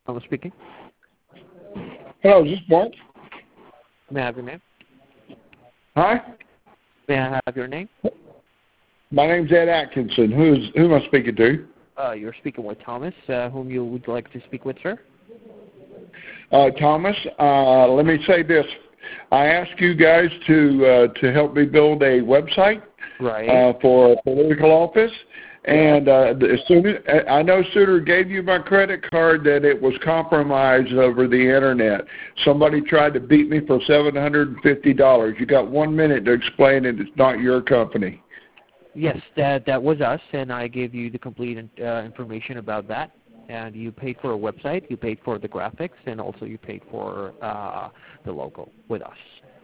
I'm speaking. Hello, is this Mark? May I have your name? Hi? May I have your name? My name's Ed Atkinson. Who am I speaking to? You're speaking with Thomas, whom you would like to speak with, sir. Thomas, let me say this. I asked you guys to help me build a website for a political office. And as soon as I no sooner gave you my credit card that it was compromised over the internet. Somebody tried to beat me for $750. You got 1 minute to explain it. It's not your company. Yes, that was us, and I gave you the complete information about that. And you paid for a website, you paid for the graphics, and also you paid for the logo with us.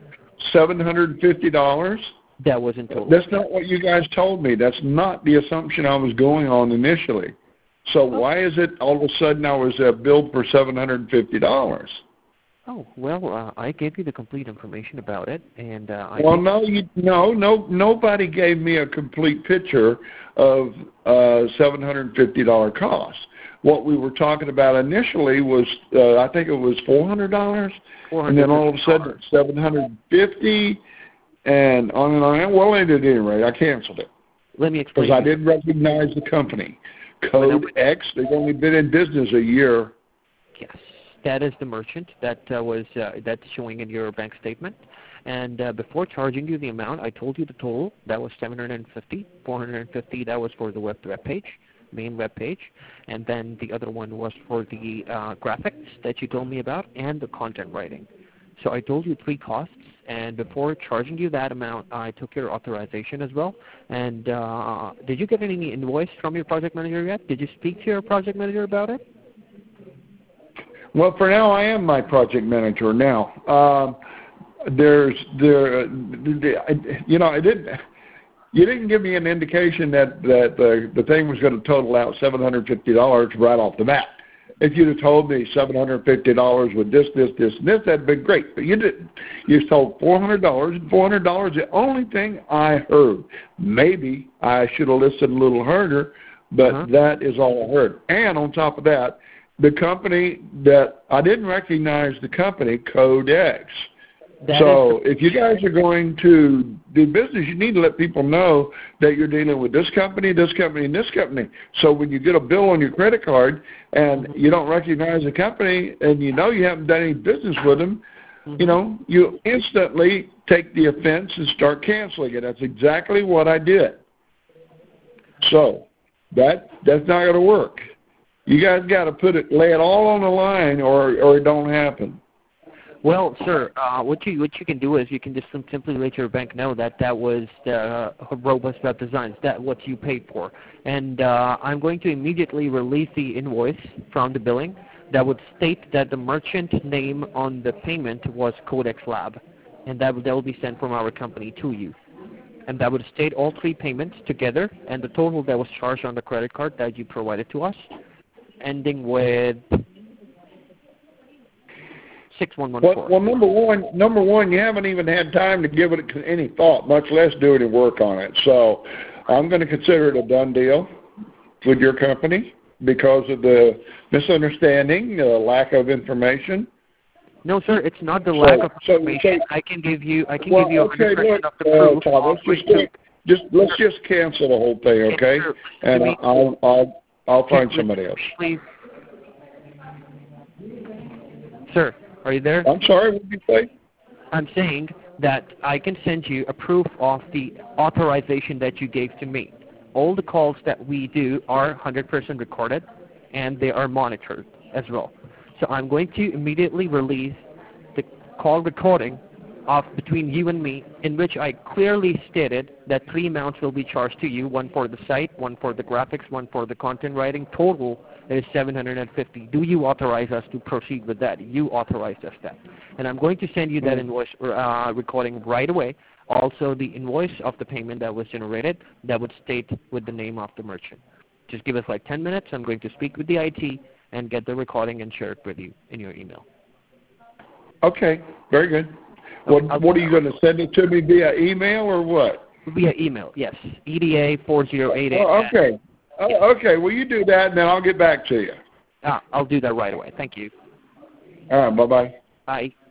$750? That was in total. That's not what you guys told me. That's not the assumption I was going on initially. So why is it all of a sudden I was billed for $750? Oh, well, I gave you the complete information about it, and nobody gave me a complete picture of $750 cost. What we were talking about initially was, I think it was $400, and then all of a sudden it's $750, and on and on. Well, at any rate, I canceled it. Let me explain. Because I didn't recognize the company. Code X, they've only been in business a year. Yes. That is the merchant that's showing in your bank statement. And before charging you the amount, I told you the total. That was $750. $450, that was for the web page, main web page. And then the other one was for the graphics that you told me about and the content writing. So I told you three costs. And before charging you that amount, I took your authorization as well. And did you get any invoice from your project manager yet? Did you speak to your project manager about it? Well, for now, I am my project manager now. You didn't give me an indication that the thing was going to total out $750 right off the bat. If you'd have told me $750 with this, and this, that'd been great. But you didn't. You told $400, and $400 the only thing I heard. Maybe I should have listened a little harder, but that is all I heard. And on top of that, the company that I didn't recognize the company, Code X. So if you guys are going to do business, you need to let people know that you're dealing with this company, and this company. So when you get a bill on your credit card and you don't recognize the company and you know you haven't done any business with them, you instantly take the offense and start canceling it. That's exactly what I did. So that's not going to work. You guys got to lay it all on the line or it don't happen. Well, sir, what you can do is you can just simply let your bank know that was Robust Web Designs, that what you paid for. And I'm going to immediately release the invoice from the billing that would state that the merchant name on the payment was Codex Lab, and that will be sent from our company to you. And that would state all three payments together and the total that was charged on the credit card that you provided to us, ending with 6114. Well, number one, you haven't even had time to give it any thought, much less do any work on it. So I'm going to consider it a done deal with your company because of the misunderstanding, lack of information. No, sir, it's not the lack of information. I can give you 100% of the proof. Todd, let's just cancel the whole thing, okay? And I'll find somebody else. Please. Sir, are you there? I'm sorry, what did you say? I'm saying that I can send you a proof of the authorization that you gave to me. All the calls that we do are 100% recorded, and they are monitored as well. So I'm going to immediately release the call recording of between you and me, in which I clearly stated that three amounts will be charged to you, one for the site, one for the graphics, one for the content writing. Total is $750. Do you authorize us to proceed with that? You authorized us that. And I'm going to send you that invoice recording right away. Also, the invoice of the payment that was generated that would state with the name of the merchant. Just give us like 10 minutes. I'm going to speak with the IT and get the recording and share it with you in your email. Okay, very good. What are you going to send it to me via email or what? Via email, yes. EDA 4088. Okay. Okay, well, you do that, and then I'll get back to you. I'll do that right away. Thank you. All right, bye-bye. Bye.